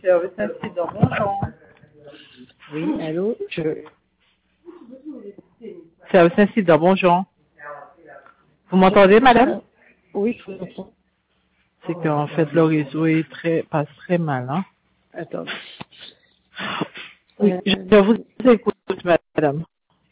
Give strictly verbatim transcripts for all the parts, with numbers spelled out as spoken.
Service incident, bonjour. Oui, allô, je... Service incident, bonjour. Vous m'entendez, madame? Oui, je vous entends. C'est qu'en fait, le réseau est très, passe très mal, hein. Attends. Oui, Euh, je vous écoute, madame.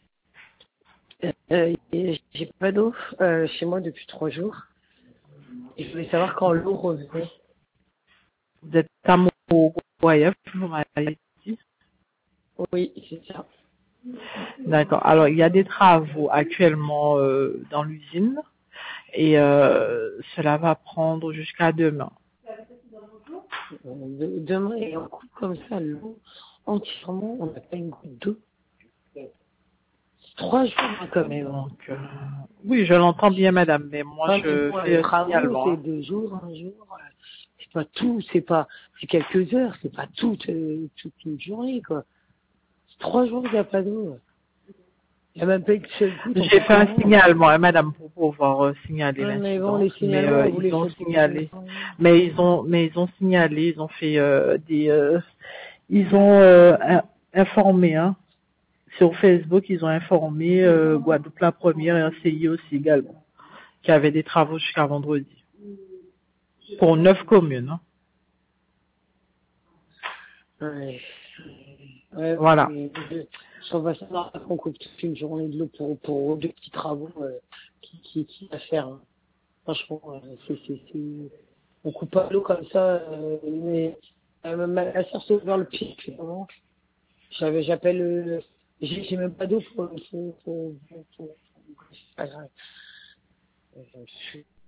euh, j'ai pas d'eau euh, chez moi depuis trois jours. Et je voulais savoir quand l'eau revenait. Vous êtes à Montréal, vous m'avez dit. Oui, c'est ça. D'accord. Alors, il y a des travaux actuellement euh, dans l'usine et euh, cela va prendre jusqu'à demain. De- demain, et on coupe comme ça l'eau entièrement, on n'a pas une goutte d'eau. Trois jours hein, quand même. Donc, euh, oui, je l'entends bien, madame, mais moi, Ah, mais je bon, les fais un travaux, signalement. c'est Hein. deux jours, un jour. euh, C'est pas tout, c'est pas, c'est quelques heures, c'est pas toute, euh, toute une journée, quoi. Trois jours, il n'y a pas d'eau. Il n'y a même pas une seule goutte en J'ai fait un permanence. signalement, hein, madame, pour pouvoir euh, signaler Ouais, mais bon, les l'incident, mais signalements, euh, vous ils les ont faites combien de signalé, temps? mais ils ont, mais ils ont signalé, ils ont fait euh, des, euh, ils ont euh, in- informé, hein, sur Facebook, ils ont informé euh, Guadeloupe la première et un C I aussi également, qu'il y avait des travaux jusqu'à vendredi pour neuf communes. Hein. Ouais. Ouais, Voilà. mais je, je va savoir qu'on coupe toute une journée de l'eau pour, pour deux petits travaux euh, qui, qui, qui à faire. Hein. Franchement, euh, c'est, c'est, c'est... on coupe pas l'eau comme ça, euh, mais euh, ma, ma soeur s'est ouvert le pied, finalement. J'avais, j'appelle, euh, j'ai, j'ai même pas d'eau pour, pour, pour, pour, pour, pour- c'est pas grave. Euh, je-